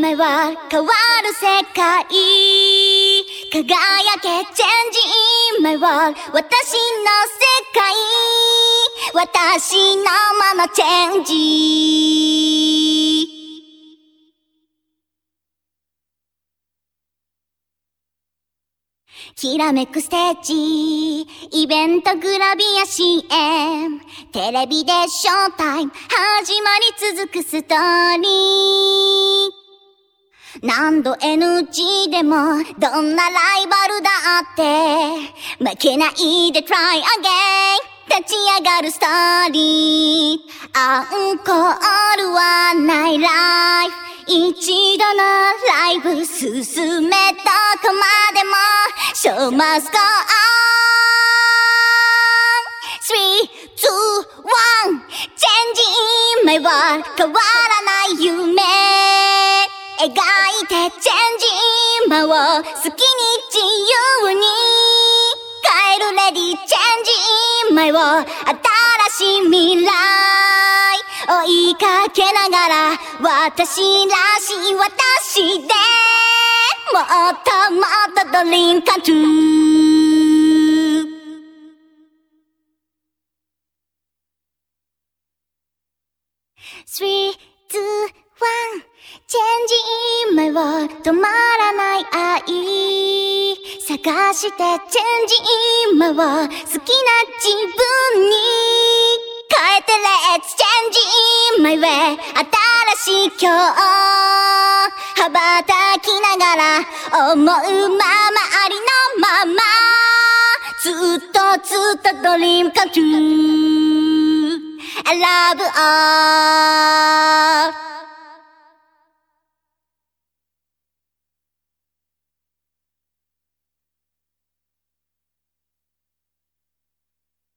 夢は変わる世界輝けチェンジ夢は私の世界私のままチェンジきらめくステージイベントグラビア CM テレビでショータイム始まり続くストーリー何度 NG でもどんなライバルだって負けないで try again 立ち上がるストーリーアンコールはないライフ一度のライブ進めどこまでも Show must go on 3, 2, 1チェンジ夢は変わらない夢描いてチェンジ今を好きに自由に変えるレディチェンジ今を新しい未来追いかけながら私らしい私でもっともっとドリームカントゥー3, 2, 1チェンジ夢は止まらない愛探してチェンジ今は好きな自分に変えて Let's change my way 新しい今日羽ばたきながら思うままありのままずっとずっとドリームカントゥーI love all